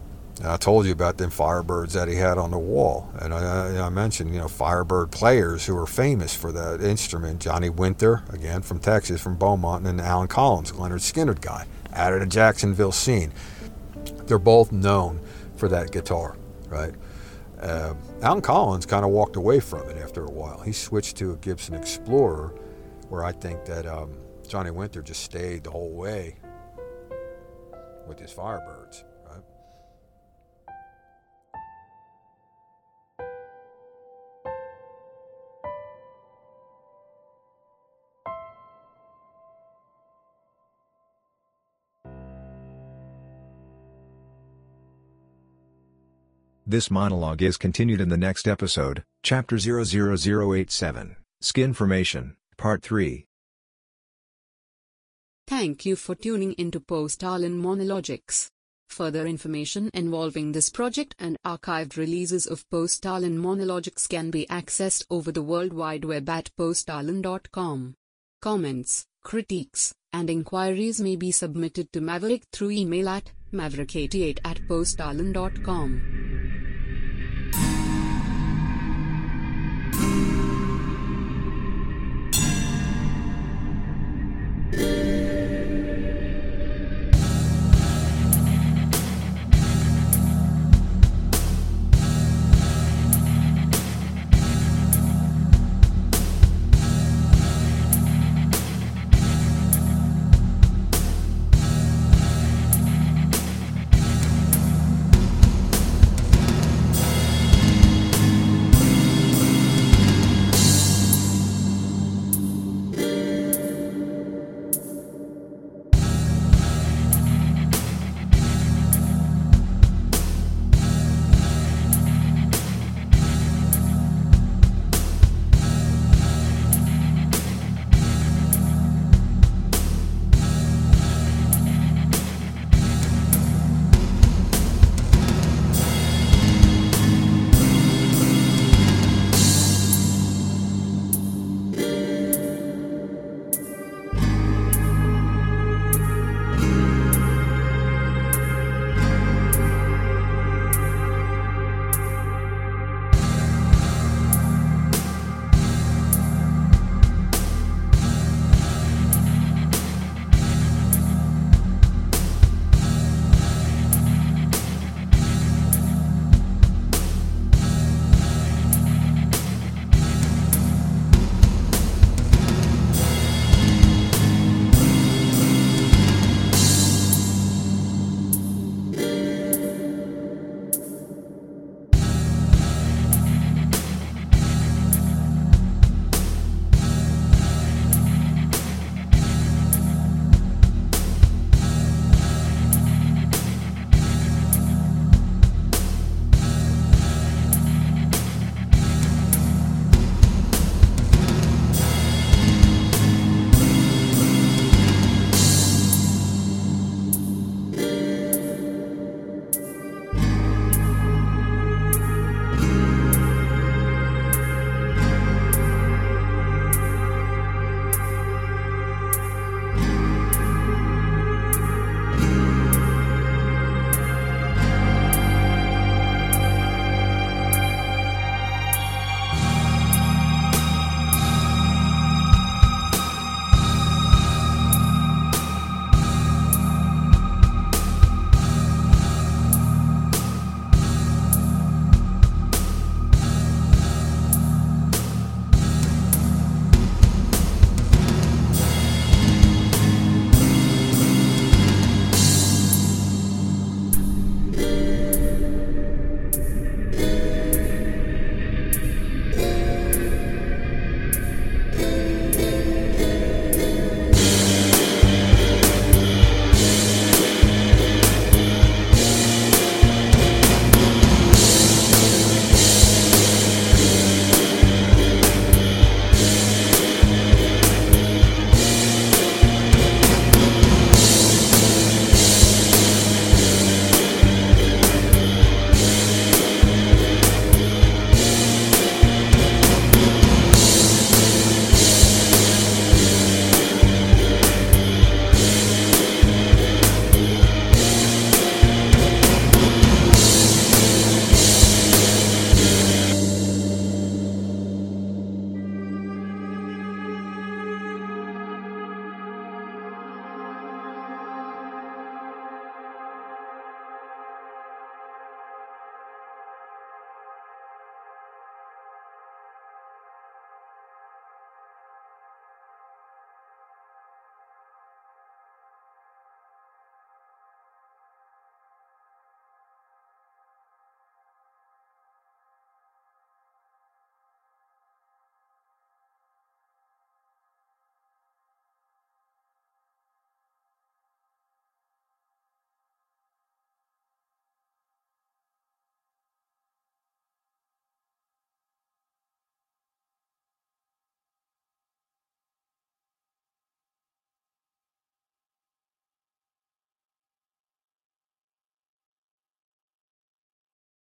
I told you about them Firebirds that he had on the wall, and I mentioned, Firebird players who are famous for that instrument. Johnny Winter, again from Texas, from Beaumont, and Alan Collins, Leonard Skinner guy, out of the Jacksonville scene. They're both known for that guitar, right? Alan Collins kind of walked away from it after a while. He switched to a Gibson Explorer, where I think that Johnny Winter just stayed the whole way with his Firebirds, right? This monologue is continued in the next episode, Chapter 00087, Skinformation, Part 3. Thank you for tuning into Post-Stalin Monologics. Further information involving this project and archived releases of Post-Stalin Monologics can be accessed over the World Wide Web at poststalin.com. Comments, critiques, and inquiries may be submitted to Maverick through email at maverick88@poststalin.com.